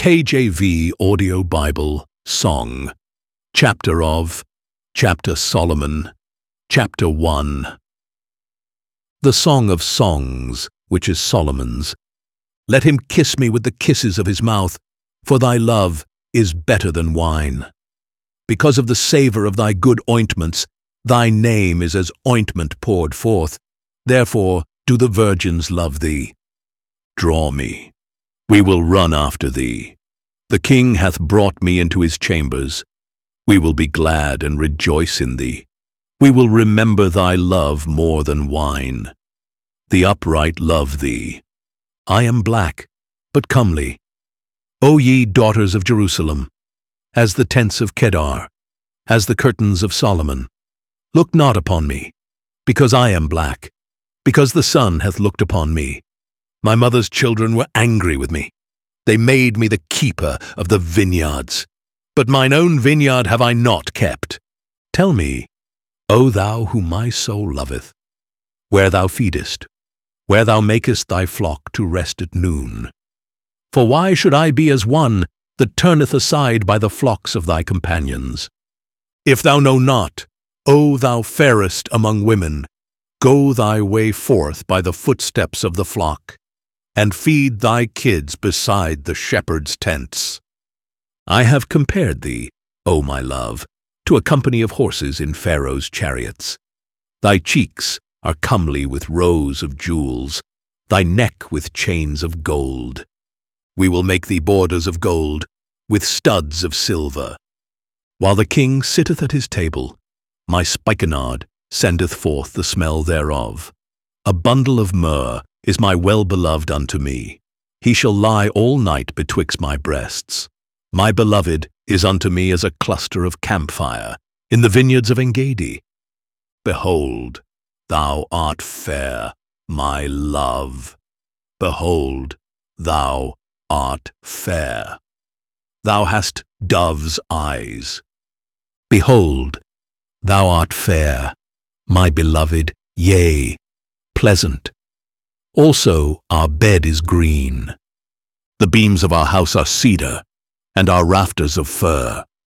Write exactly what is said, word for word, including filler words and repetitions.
K J V Audio Bible Song, Chapter of, Chapter Solomon, Chapter one. The Song of Songs, which is Solomon's. Let him kiss me with the kisses of his mouth, for thy love is better than wine. Because of the savour of thy good ointments, thy name is as ointment poured forth. Therefore do the virgins love thee. Draw me. We will run after thee. The king hath brought me into his chambers. We will be glad and rejoice in thee. We will remember thy love more than wine. The upright love thee. I am black, but comely. O ye daughters of Jerusalem, as the tents of Kedar, as the curtains of Solomon. Look not upon me, because I am black, because the sun hath looked upon me. My mother's children were angry with me. They made me the keeper of the vineyards. But mine own vineyard have I not kept. Tell me, O thou whom my soul loveth, where thou feedest, where thou makest thy flock to rest at noon. For why should I be as one that turneth aside by the flocks of thy companions? If thou know not, O thou fairest among women, go thy way forth by the footsteps of the flock, and feed thy kids beside the shepherd's tents. I have compared thee, O my love, to a company of horses in Pharaoh's chariots. Thy cheeks are comely with rows of jewels, thy neck with chains of gold. We will make thee borders of gold, with studs of silver. While the king sitteth at his table, my spikenard sendeth forth the smell thereof. A bundle of myrrh is my well-beloved unto me. He shall lie all night betwixt my breasts. My beloved is unto me as a cluster of camphire in the vineyards of Engedi. Behold, thou art fair, my love. Behold, thou art fair. Thou hast dove's eyes. Behold, thou art fair, my beloved, yea, pleasant. Also our bed is green. The beams of our house are cedar, and our rafters of fir.